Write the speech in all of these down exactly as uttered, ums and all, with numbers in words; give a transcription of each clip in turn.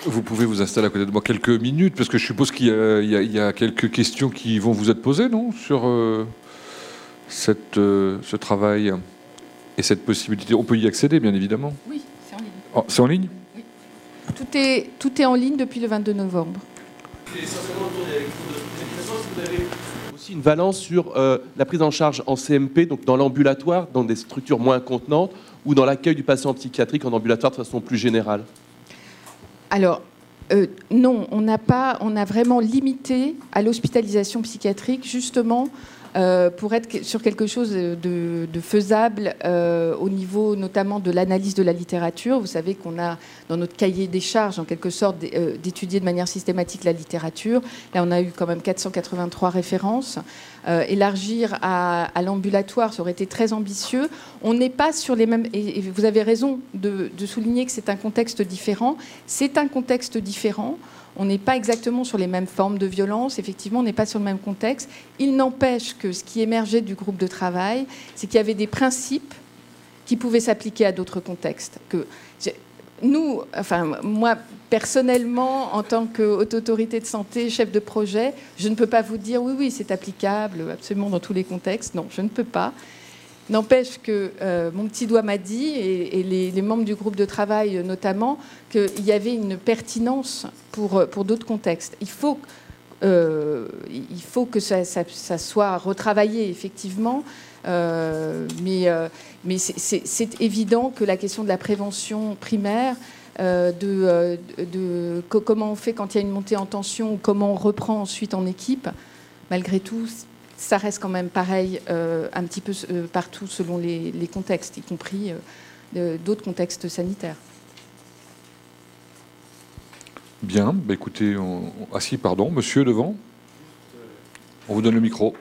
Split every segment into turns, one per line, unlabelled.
Vous pouvez vous installer à côté de moi quelques minutes, parce que je suppose qu'il y a, il y a, il y a quelques questions qui vont vous être posées, non, sur euh, cette, euh, ce travail et cette possibilité. On peut y accéder, bien évidemment.
Oui, c'est en ligne.
Oh, c'est en ligne ?
Oui. Tout est, tout est en ligne depuis le vingt-deux novembre.
Essentiellement autour des vous avez aussi une valence sur euh, la prise en charge en C M P, donc dans l'ambulatoire, dans des structures moins contenantes, ou dans l'accueil du patient psychiatrique en ambulatoire de façon plus générale.
Alors, euh, non, on n'a pas, on a vraiment limité à l'hospitalisation psychiatrique, justement, euh, pour être sur quelque chose de, de faisable euh, au niveau notamment de l'analyse de la littérature. Vous savez qu'on a dans notre cahier des charges, en quelque sorte, d'étudier de manière systématique la littérature. Là, on a eu quand même quatre cent quatre-vingt-trois références. Euh, élargir à, à l'ambulatoire, ça aurait été très ambitieux. On n'est pas sur les mêmes... Et, et vous avez raison de, de souligner que c'est un contexte différent. C'est un contexte différent. On n'est pas exactement sur les mêmes formes de violence. Effectivement, on n'est pas sur le même contexte. Il n'empêche que ce qui émergeait du groupe de travail, c'est qu'il y avait des principes qui pouvaient s'appliquer à d'autres contextes. Que nous, enfin, moi, personnellement, en tant qu'autorité de santé, chef de projet, je ne peux pas vous dire oui, oui, c'est applicable absolument dans tous les contextes. Non, je ne peux pas. N'empêche que euh, mon petit doigt m'a dit, et, et les, les membres du groupe de travail notamment, qu'il y avait une pertinence pour, pour d'autres contextes. Il faut, euh, il faut que ça, ça, ça soit retravaillé, effectivement, euh, mais, euh, mais c'est évident que la question de la prévention primaire, euh, de, de, de comment on fait quand il y a une montée en tension, ou comment on reprend ensuite en équipe, malgré tout, ça reste quand même pareil euh, un petit peu euh, partout selon les, les contextes, y compris euh, d'autres contextes sanitaires.
Bien, bah écoutez, on... ah si, pardon, monsieur devant, on vous donne le micro.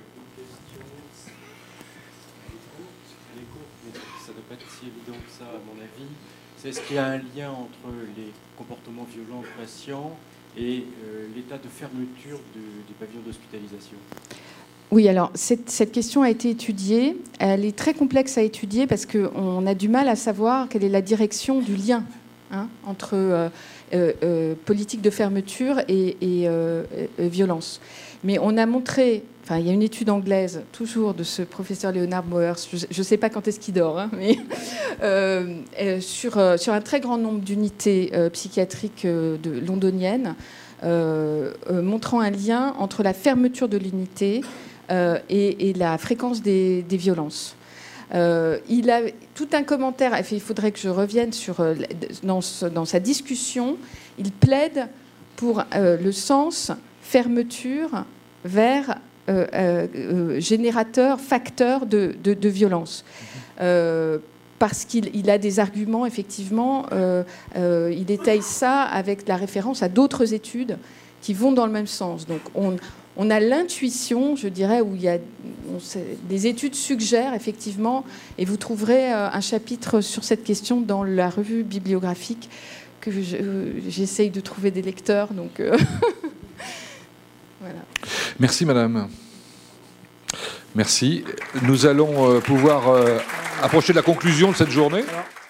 Ça ne doit pas être si évident que ça, à mon avis. C'est est-ce qu'il y a un lien entre les comportements violents de patients et euh, l'état de fermeture de, des pavillons d'hospitalisation?
Oui, alors cette, cette question a été étudiée. Elle est très complexe à étudier parce qu'on a du mal à savoir quelle est la direction du lien hein, entre euh, euh, euh, politique de fermeture et, et euh, euh, violence. Mais on a montré, enfin il y a une étude anglaise, toujours de ce professeur Leonard Mowers, je ne sais pas quand est-ce qu'il dort, hein, mais euh, euh, sur, euh, sur un très grand nombre d'unités euh, psychiatriques euh, de, londoniennes, euh, euh, montrant un lien entre la fermeture de l'unité Euh, et, et la fréquence des, des violences. Euh, il a tout un commentaire, il faudrait que je revienne sur, euh, dans, dans sa discussion, il plaide pour euh, le sens fermeture vers euh, euh, générateur, facteur de, de, de violence. Euh, parce qu'il il a des arguments, effectivement, euh, euh, il détaille ça avec la référence à d'autres études qui vont dans le même sens. Donc on On a l'intuition, je dirais, où il y a on sait, des études suggèrent effectivement, et vous trouverez un chapitre sur cette question dans la revue bibliographique que j'essaye de trouver des lecteurs. Donc euh, voilà.
Merci madame. Merci. Nous allons pouvoir approcher de la conclusion de cette journée.